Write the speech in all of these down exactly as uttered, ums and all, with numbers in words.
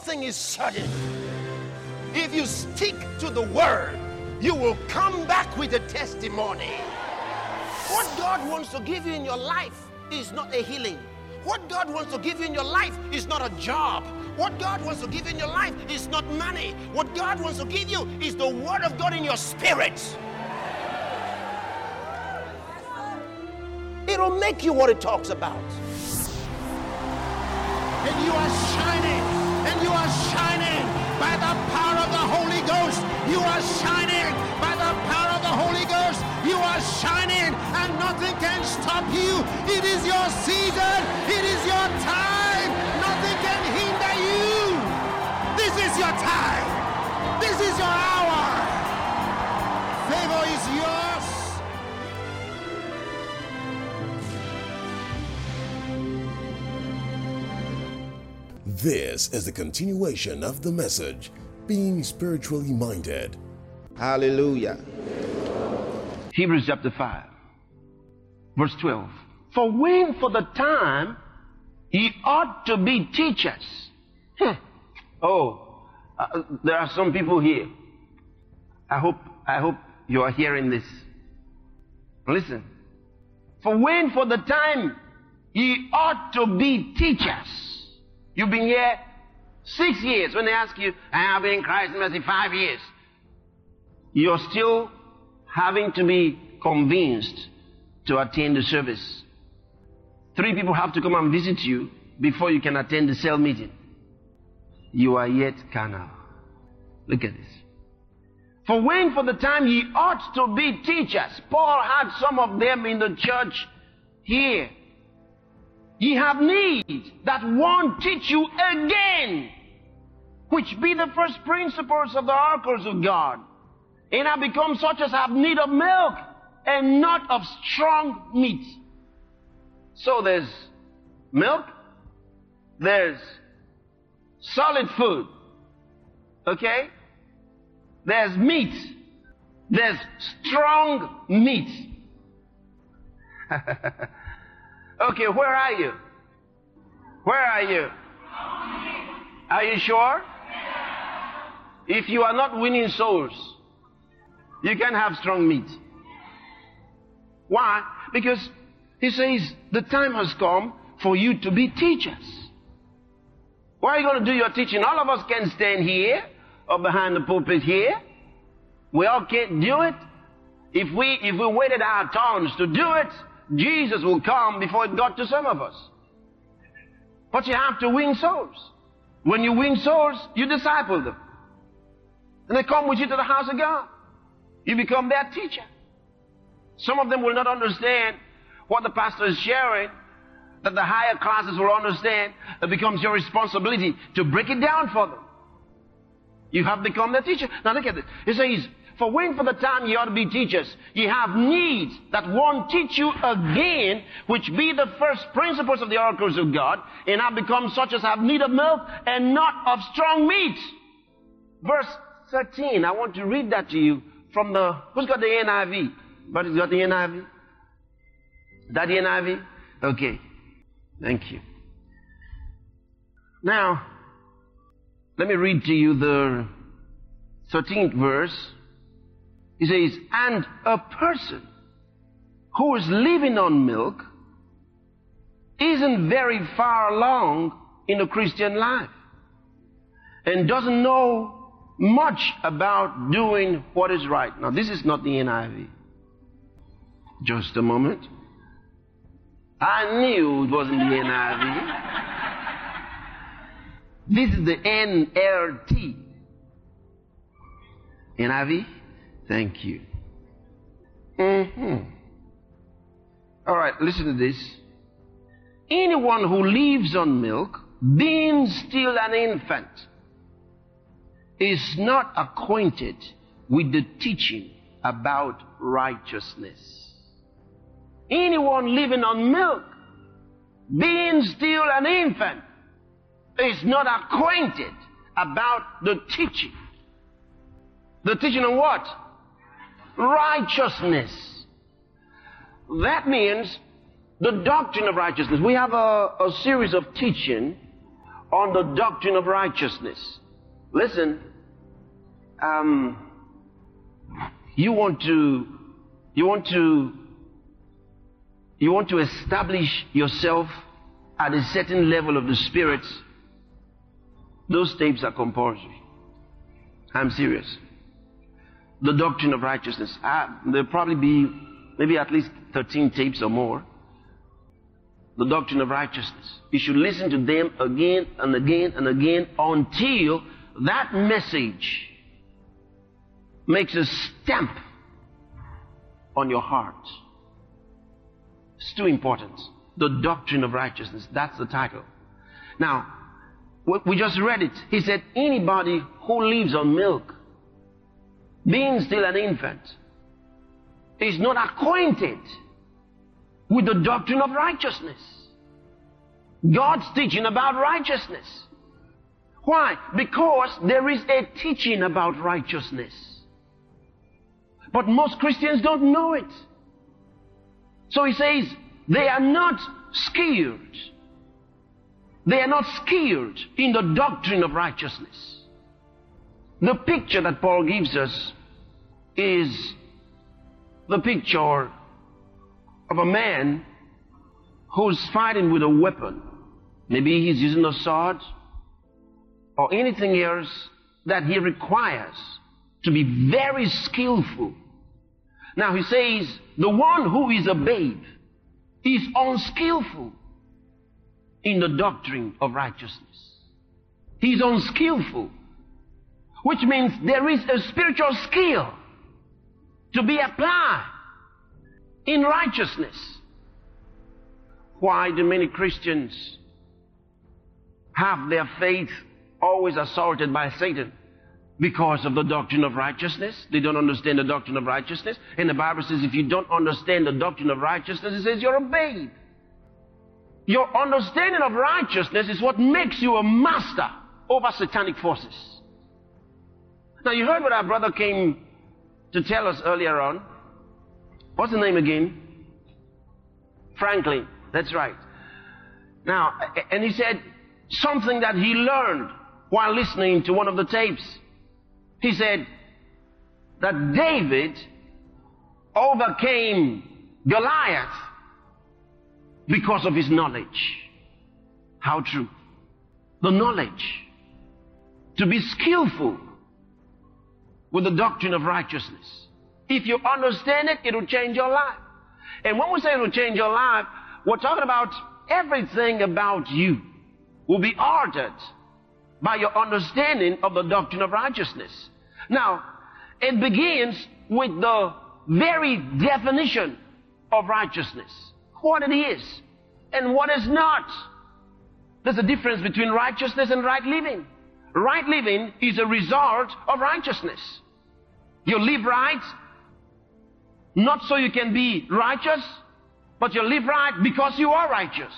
thing is certain. If you stick to the word, you will come back with a testimony. What God wants to give you in your life is not a healing. What God wants to give you in your life is not a job. What God wants to give you in your life is not money. What God wants to give you is the word of God in your spirit. It'll make you what it talks about. And you are shining, and you are shining by the power of the Holy Ghost. You are shining by the power of the Holy Ghost. You are shining, and nothing can stop you. It is your season. It is your time. Nothing can hinder you. This is your time. This is your hour. Favor is yours. This is the continuation of the message, Being Spiritually Minded. Hallelujah. Hebrews chapter five, verse twelve. For when for the time ye ought to be teachers. Huh. Oh, uh, there are some people here. I hope, I hope you are hearing this. Listen. For when for the time ye ought to be teachers. You've been here six years. When they ask you, I have been in Christ mercy five years. You're still having to be convinced to attend the service. Three people have to come and visit you before you can attend the cell meeting. You are yet carnal. Look at this. For when for the time ye ought to be teachers. Paul had some of them in the church here. Ye have need that one teach you again, which be the first principles of the oracles of God, and have become such as have need of milk, and not of strong meat. So there's milk, there's solid food, okay? There's meat, there's strong meat. Okay, where are you? Where are you? Are you sure? If you are not winning souls, you can have strong meat. Why? Because he says the time has come for you to be teachers. Why are you going to do your teaching? All of us can stand here or behind the pulpit here. We all can't do it. If we if we waited our turns to do it, Jesus will come before it got to some of us. But you have to win souls. When you win souls, you disciple them. And they come with you to the house of God. You become their teacher. Some of them will not understand what the pastor is sharing, that the higher classes will understand. It becomes your responsibility to break it down for them. You have become their teacher. Now look at this. It says, for when for the time ye ought to be teachers, ye have need that one teach you again, which be the first principles of the oracles of God, and have become such as have need of milk, and not of strong meat. Verse thirteen, I want to read that to you from the, who's got the N I V? Buddy's got the N I V? Is that the N I V? Okay. Thank you. Now, let me read to you the thirteenth verse. He says, and a person who is living on milk isn't very far along in the Christian life and doesn't know much about doing what is right. Now, this is not the N I V. Just a moment. I knew it wasn't the N I V. This is the N L T. N I V? Thank you. Mm-hmm. All right, listen to this. Anyone who lives on milk, being still an infant, is not acquainted with the teaching about righteousness. Anyone living on milk, being still an infant, is not acquainted about the teaching. The teaching on what? Righteousness. That means the doctrine of righteousness. We have a, a series of teaching on the doctrine of righteousness. Listen, um, you want to, you want to, you want to establish yourself at a certain level of the Spirit. Those tapes are compulsory. I'm serious. The doctrine of righteousness. Uh, there'll probably be maybe at least thirteen tapes or more. The doctrine of righteousness. You should listen to them again and again and again until that message makes a stamp on your heart. It's too important. The doctrine of righteousness. That's the title. Now, we just read it. He said, anybody who lives on milk, being still an infant, is not acquainted with the doctrine of righteousness. God's teaching about righteousness. Why? Because there is a teaching about righteousness. But most Christians don't know it. So he says, they are not skilled. They are not skilled in the doctrine of righteousness. The picture that Paul gives us is the picture of a man who's fighting with a weapon. Maybe he's using a sword or anything else that he requires to be very skillful. Now he says, the one who is a babe is unskillful in the doctrine of righteousness. He's unskillful, which means there is a spiritual skill to be applied in righteousness. Why do many Christians have their faith always assaulted by Satan? Because of the doctrine of righteousness. They don't understand the doctrine of righteousness. And the Bible says if you don't understand the doctrine of righteousness, it says you're a babe. Your understanding of righteousness is what makes you a master over satanic forces. Now you heard what our brother came to tell us earlier on. What's the name again? Franklin. That's right. Now, and he said something that he learned while listening to one of the tapes. He said that David overcame Goliath because of his knowledge. How true. The knowledge. To be skillful with the doctrine of righteousness. If you understand it, it will change your life. And when we say it will change your life, we're talking about everything about you will be altered by your understanding of the doctrine of righteousness. Now, it begins with the very definition of righteousness. What it is and what is not. There's a difference between righteousness and right living. Right living is a result of righteousness. You live right, not so you can be righteous, but you live right because you are righteous.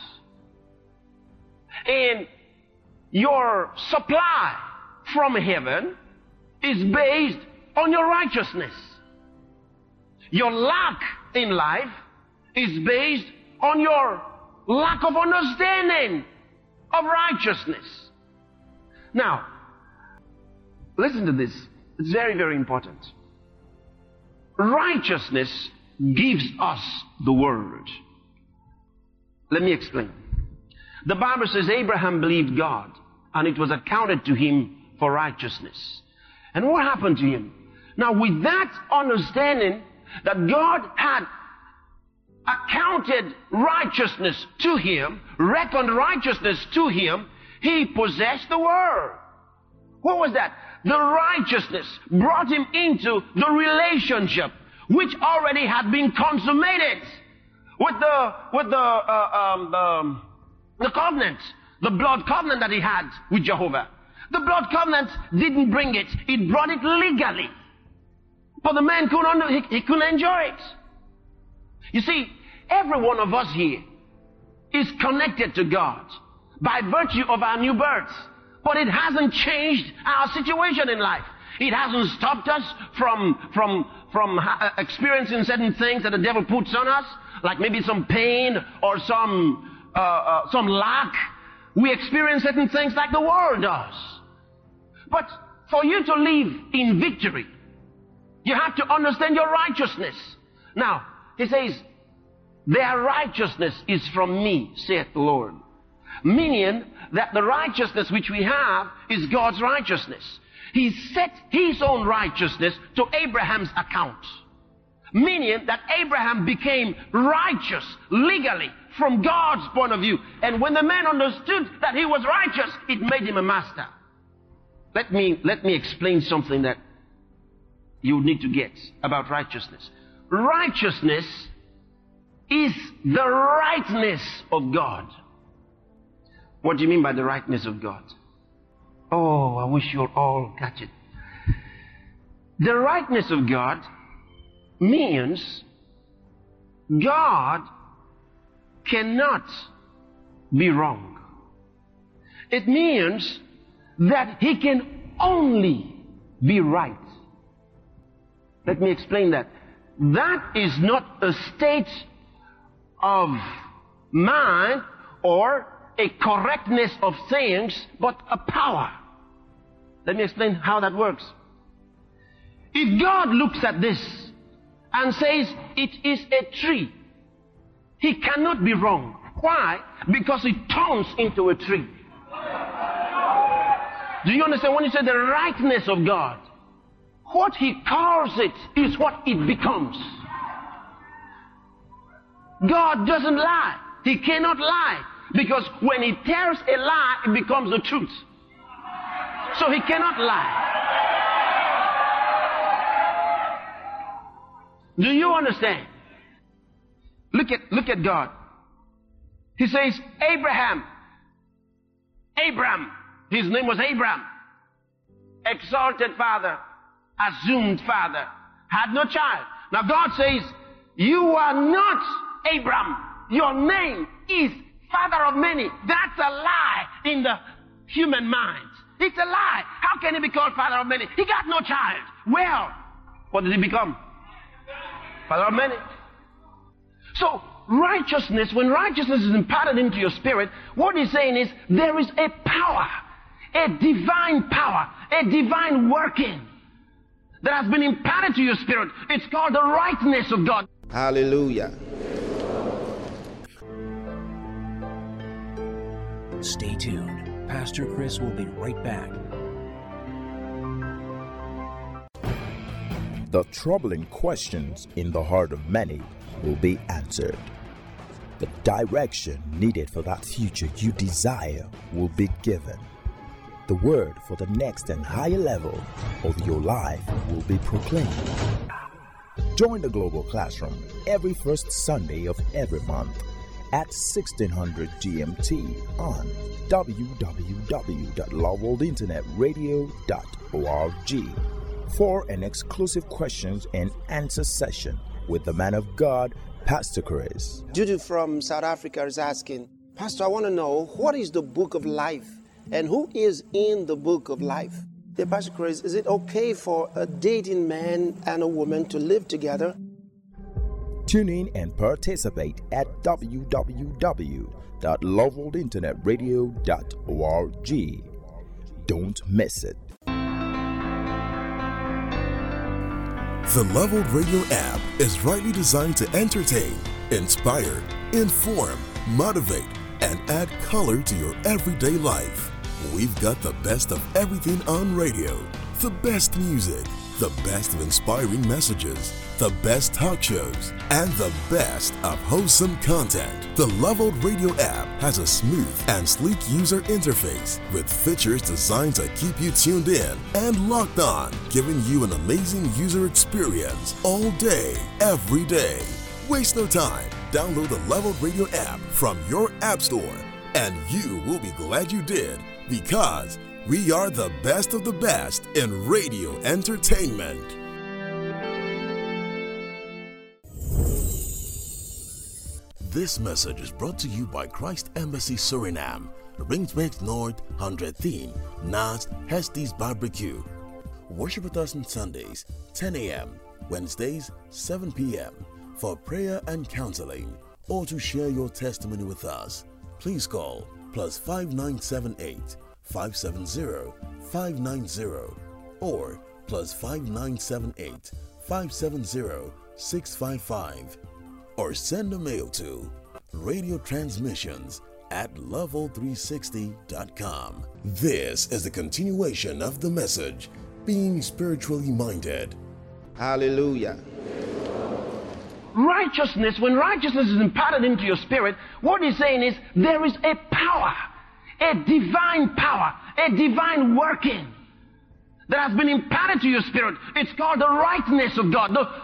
And your supply from heaven is based on your righteousness. Your lack in life is based on your lack of understanding of righteousness. Now, listen to this. It's very, very important. Righteousness gives us the word. Let me explain. The Bible says Abraham believed God, and it was accounted to him for righteousness. And what happened to him? Now, with that understanding that God had accounted righteousness to him, reckoned righteousness to him, he possessed the world. What was that? The righteousness brought him into the relationship which already had been consummated with the with the uh, um, the, the covenant, the blood covenant that he had with Jehovah. The blood covenant didn't bring it; it brought it legally, but the man couldn't he, he couldn't enjoy it. You see, every one of us here is connected to God by virtue of our new birth. But it hasn't changed our situation in life. It hasn't stopped us from, from, from experiencing certain things that the devil puts on us, like maybe some pain or some, uh, uh, some lack We experience certain things like the world does. But for you to live in victory, you have to understand your righteousness. Now, he says, their righteousness is from me, saith the Lord. Meaning that the righteousness which we have is God's righteousness. He set his own righteousness to Abraham's account. Meaning that Abraham became righteous legally from God's point of view. And when the man understood that he was righteous, it made him a master. Let me, let me explain something that you need to get about righteousness. Righteousness is the rightness of God. What do you mean by the rightness of God? Oh, I wish you'll all catch it. The rightness of God means God cannot be wrong. It means that he can only be right. Let me explain that. That is not a state of mind or a correctness of things, but a power. Let me explain how that works. If God looks at this and says it is a tree, he cannot be wrong. Why? Because it turns into a tree. Do you understand when you say the rightness of God? What he calls it is what it becomes. God doesn't lie. He cannot lie. Because when he tells a lie, it becomes the truth. So he cannot lie. Do you understand? Look at, look at God. He says, Abraham. Abraham. His name was Abraham. Exalted father. Assumed father. Had no child. Now God says, you are not Abraham. Your name is father of many. That's a lie in the human mind. It's a lie. How can he be called father of many? He got no child. Well, what did he become? Father of many. So, righteousness, when righteousness is imparted into your spirit, what he's saying is there is a power, a divine power, a divine working that has been imparted to your spirit. It's called the rightness of God. Hallelujah. Stay tuned. Pastor Chris will be right back. The troubling questions in the heart of many will be answered. The direction needed for that future you desire will be given. The word for the next and higher level of your life will be proclaimed. Join the Global Classroom every first Sunday of every month at sixteen hundred G M T on w w w dot love world internet radio dot org for an exclusive questions and answer session with the man of God, Pastor Chris. Judy from South Africa is asking, Pastor, I want to know, what is the book of life and who is in the book of life? Hey, Pastor Chris, is it okay for a dating man and a woman to live together? Tune in and participate at w w w dot love world internet radio dot org. Don't miss it. The Love World Radio app is rightly designed to entertain, inspire, inform, motivate, and add color to your everyday life. We've got the best of everything on radio, the best music, the best of inspiring messages, the best talk shows, and the best of wholesome content. The Love World Radio app has a smooth and sleek user interface with features designed to keep you tuned in and locked on, giving you an amazing user experience all day, every day. Waste no time. Download the Love World Radio app from your app store, and you will be glad you did, because we are the best of the best in radio entertainment. This message is brought to you by Christ Embassy Suriname, Ringsmith North, one hundred thirteen, Naast Hesty's Barbecue. Worship with us on Sundays, ten a.m., Wednesdays, seven p.m. For prayer and counseling, or to share your testimony with us, please call plus five nine seven eight, five seven zero, five nine zero or plus five nine seven eight, five seven zero, six five five, or send a mail to radio transmissions at level three sixty dot com. This is the continuation of the message, Being Spiritually Minded. Hallelujah. Righteousness, when righteousness is imparted into your spirit, what he's saying is there is a power, a divine power, a divine working that has been imparted to your spirit. It's called the rightness of God. The...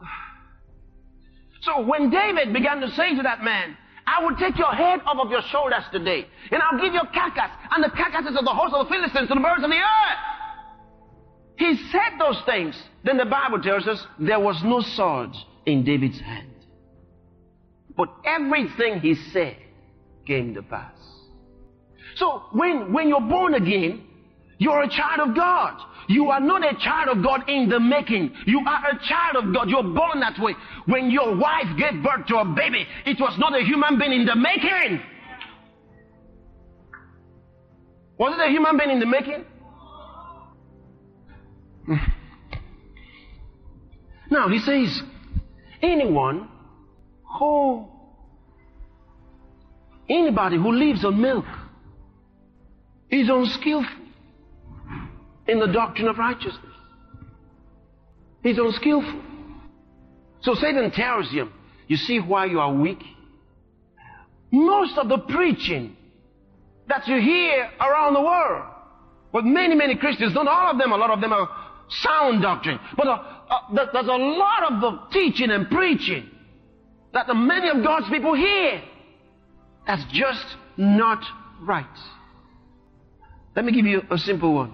So when David began to say to that man, I will take your head off of your shoulders today, and I'll give you a carcass and the carcasses of the host of the Philistines to the birds of the earth. He said those things. Then the Bible tells us there was no sword in David's hand. But everything he said came to pass. So when, when you're born again, you're a child of God. You are not a child of God in the making. You are a child of God. You're born that way. When your wife gave birth to a baby, it was not a human being in the making. Was it a human being in the making? Now he says, anyone who, anybody who lives on milk is unskillful in the doctrine of righteousness. He's unskillful. So Satan tells him, you see why you are weak? Most of the preaching that you hear around the world, with many, many Christians, not all of them, a lot of them are sound doctrine, but uh, uh, there's a lot of the teaching and preaching that the many of God's people hear that's just not right. Let me give you a simple one.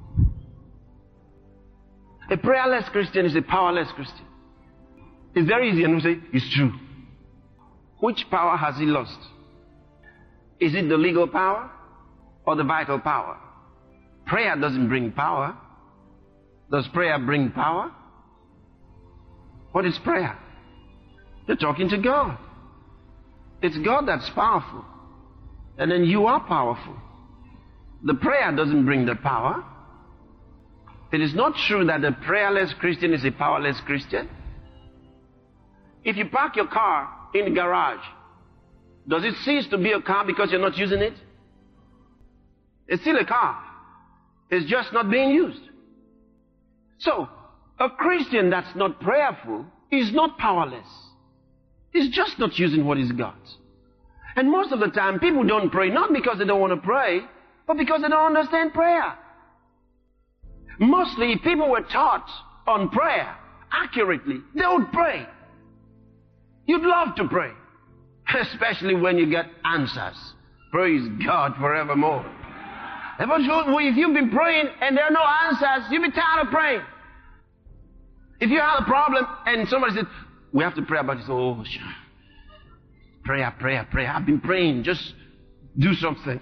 A prayerless Christian is a powerless Christian. It's very easy, and we say, it's true. Which power has he lost? Is it the legal power or the vital power? Prayer doesn't bring power. Does prayer bring power? What is prayer? You're talking to God. It's God that's powerful. And then you are powerful. The prayer doesn't bring the power. It is not true that a prayerless Christian is a powerless Christian. If you park your car in the garage, does it cease to be a car because you're not using it? It's still a car. It's just not being used. So, a Christian that's not prayerful is not powerless. He's just not using what he's got. And most of the time, people don't pray not because they don't want to pray, but because they don't understand prayer. Mostly, if people were taught on prayer accurately, they would pray. You'd love to pray, especially when you get answers. Praise God forevermore. But if you've been praying and there are no answers, you'll be tired of praying. If you have a problem and somebody says, we have to pray about this, oh, sure. Prayer, prayer, prayer. I've been praying. Just do something.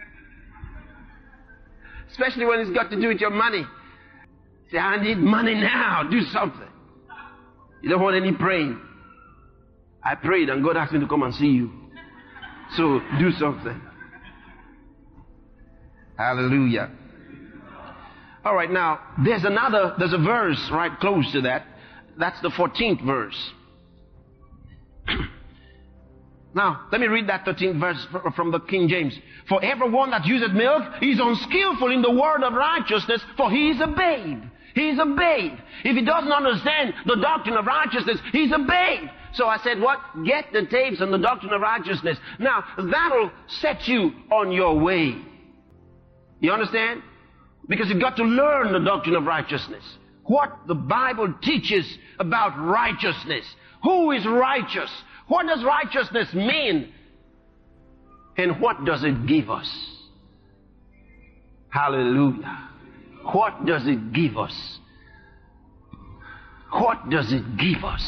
Especially when it's got to do with your money. Say, I need money now. Do something. You don't want any praying. I prayed and God asked me to come and see you. So do something. Hallelujah. All right, now, there's another, there's a verse right close to that. That's the fourteenth verse. Now, let me read that thirteenth verse from the King James. For everyone that useth milk is unskillful in the word of righteousness, for he is a babe. He is a babe. If he doesn't understand the doctrine of righteousness, he's a babe. So I said, what? Get the tapes on the doctrine of righteousness. Now, that'll set you on your way. You understand? Because you've got to learn the doctrine of righteousness. What the Bible teaches about righteousness. Who is righteous? What does righteousness mean? And what does it give us? Hallelujah. What does it give us? What does it give us?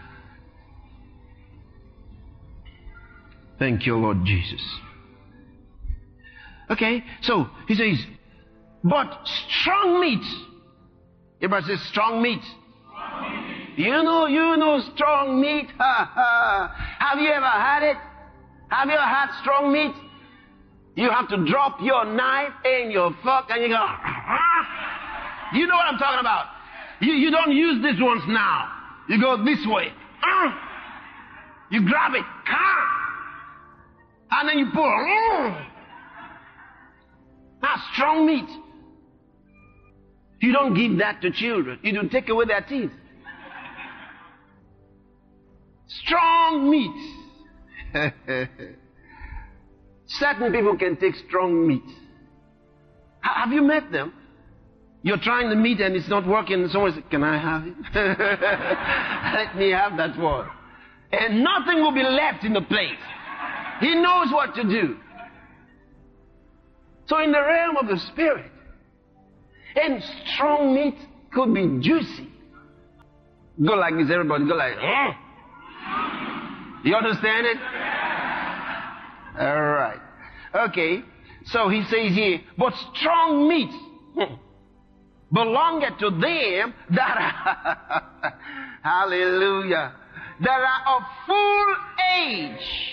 Thank you, Lord Jesus. Okay, so he says, but strong meat. Everybody says strong meat. Strong meat. You know, you know strong meat. Ha, ha. Have you ever had it? Have you ever had strong meat? You have to drop your knife and your fork and you go, ah. You know what I'm talking about. You, you don't use these ones now. You go this way. Ah. You grab it. Ah. And then you pull. Mm. That's strong meat. You don't give that to children. You don't take away their teeth. Strong meat. Certain people can take strong meat. Have you met them? You're trying the meat and it's not working. Someone says, can I have it? Let me have that one. And nothing will be left in the plate. He knows what to do. So in the realm of the spirit, and strong meat could be juicy. Go like this, everybody. Go like, eh? You understand it? All right. Okay. So he says here, but strong meat belongeth to them that are, hallelujah, that are of full age,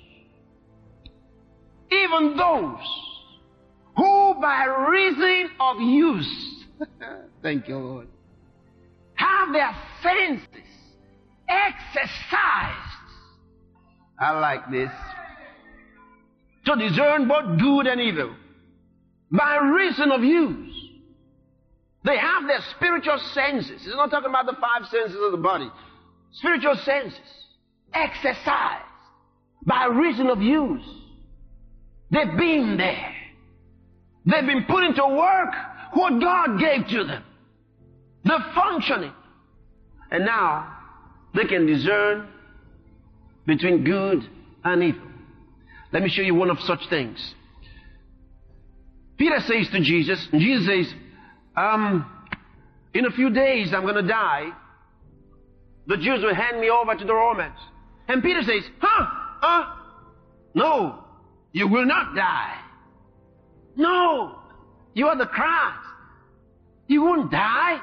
even those who by reason of use, thank you, Lord, have their senses exercised. I like this. To discern both good and evil. By reason of use. They have their spiritual senses. It's not talking about the five senses of the body. Spiritual senses. Exercised. By reason of use. They've been there. They've been put into work what God gave to them. They're functioning. And now they can discern between good and evil. Let me show you one of such things. Peter says to Jesus, and Jesus says, um, in a few days I'm going to die. The Jews will hand me over to the Romans. And Peter says, huh? Huh? No, you will not die. No, you are the Christ. You won't die.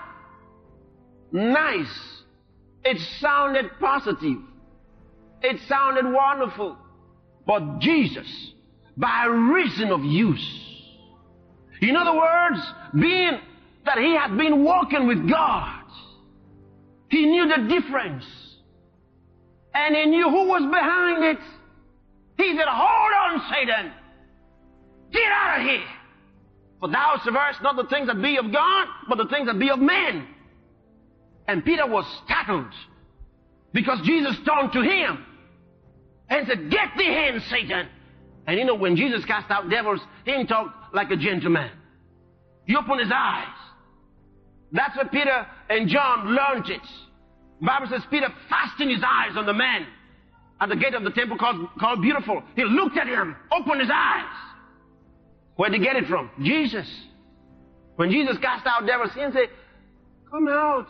Nice. It sounded positive. It sounded wonderful. But Jesus, by reason of use. In other words, being that he had been walking with God, he knew the difference. And he knew who was behind it. He said, hold on, Satan. Get out of here. For thou servest not the things that be of God, but the things that be of men. And Peter was startled because Jesus turned to him and said, get thee hence, Satan. And you know, when Jesus cast out devils, he didn't talk like a gentleman. He opened his eyes. That's where Peter and John learned it. The Bible says Peter fastened his eyes on the man at the gate of the temple called, called Beautiful. He looked at him, opened his eyes. Where did he get it from? Jesus. When Jesus cast out devils, he didn't say, come out.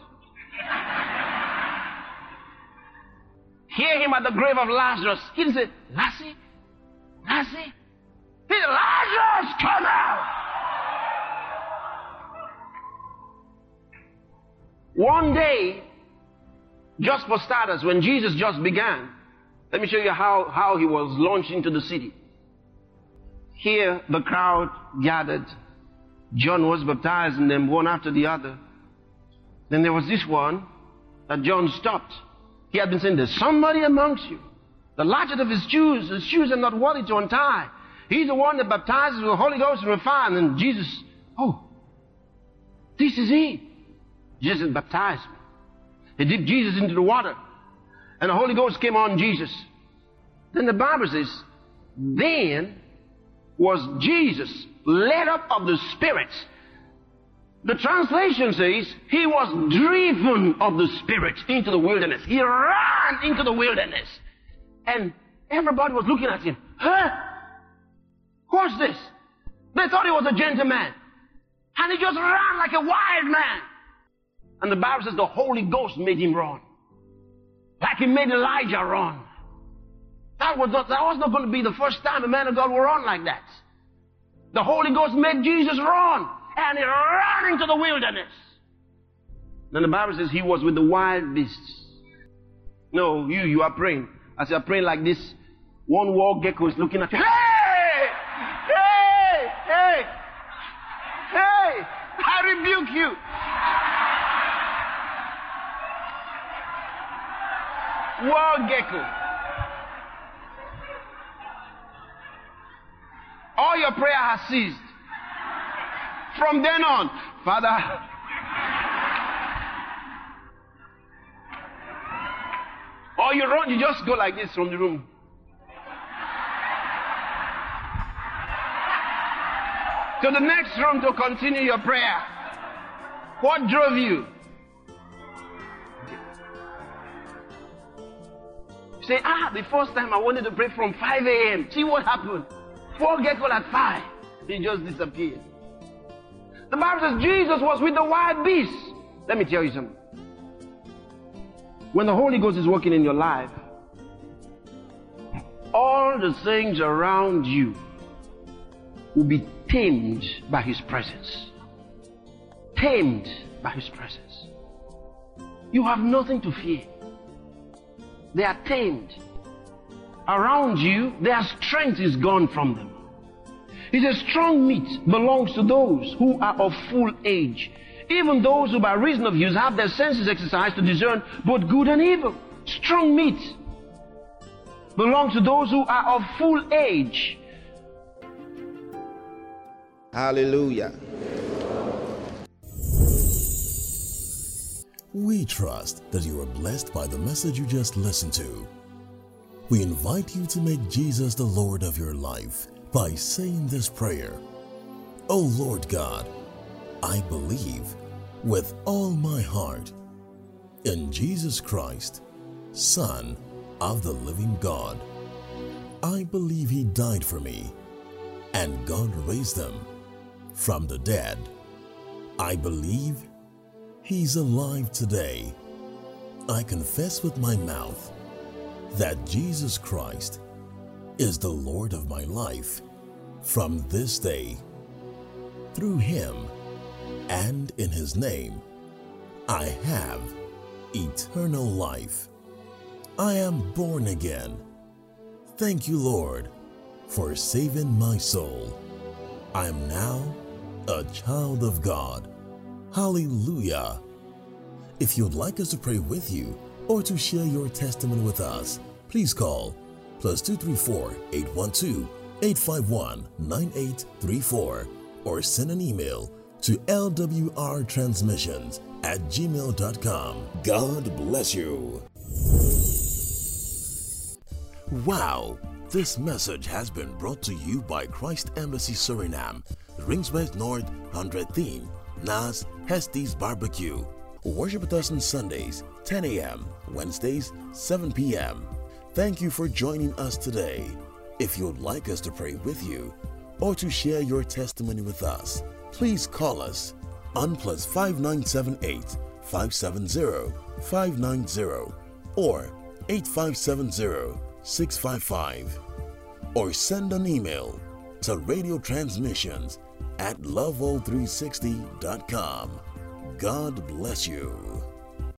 Hear him at the grave of Lazarus. He didn't say, Lassie, Lassie. He said, Lazarus, come out. One day, just for starters, when Jesus just began, let me show you how, how he was launched into the city. Here, the crowd gathered. John was baptizing them one after the other. Then there was this one that John stopped. He had been saying, there's somebody amongst you. The latchet of his shoes, his shoes are not worthy to untie. He's the one that baptizes with the Holy Ghost and with fire. And Jesus, oh, this is he. Jesus baptized me. He dipped Jesus into the water. And the Holy Ghost came on Jesus. Then the Bible says, then was Jesus led up of the Spirit. The translation says, he was driven of the Spirit into the wilderness. He ran into the wilderness. And everybody was looking at him. Huh? What's this? They thought he was a gentleman. And he just ran like a wild man. And the Bible says the Holy Ghost made him run. Like he made Elijah run. That was not, that was not going to be the first time a man of God will run like that. The Holy Ghost made Jesus run. And he ran into the wilderness. Then the Bible says he was with the wild beasts. No, you, you are praying. As you are praying like this, one war gecko is looking at you. Hey! Hey! I rebuke you. War gecko. All your prayer has ceased. From then on, Father, or you run, you just go like this from the room. To the next room to continue your prayer. What drove you? You say, ah, the first time I wanted to pray from five a.m. See what happened? Four get call at five. He just disappeared. The Bible says Jesus was with the wild beasts. Let me tell you something. When the Holy Ghost is working in your life, all the things around you will be tamed by His presence. Tamed by His presence. You have nothing to fear. They are tamed. Around you, their strength is gone from them. He says, strong meat belongs to those who are of full age, even those who by reason of use have their senses exercised to discern both good and evil. Strong meat belongs to those who are of full age. Hallelujah. We trust that you are blessed by the message you just listened to. We invite you to make Jesus the Lord of your life by saying this prayer. Oh Lord God, I believe with all my heart in Jesus Christ, Son of the living God. I believe He died for me and God raised Him from the dead. I believe He's alive today. I confess with my mouth that Jesus Christ is the Lord of my life from this day. Through Him and in His name, I have eternal life. I am born again. Thank you, Lord, for saving my soul. I am now a child of God. Hallelujah. If you'd like us to pray with you or to share your testimony with us, please call plus two three four, eight one two, eight five one, nine eight three four or send an email to l w r transmissions at gmail dot com. God bless you. Wow, this message has been brought to you by Christ Embassy Suriname, Ringswest North, one hundredth, Nas, Hesty's Barbecue. Worship with us on Sundays, ten a.m., Wednesdays, seven p.m. Thank you for joining us today. If you'd like us to pray with you or to share your testimony with us, please call us on plus five nine seven eight, five seven zero, five nine zero or eight five seven zero, six five five or send an email to radio transmissions at love all three sixty dot com. God bless you.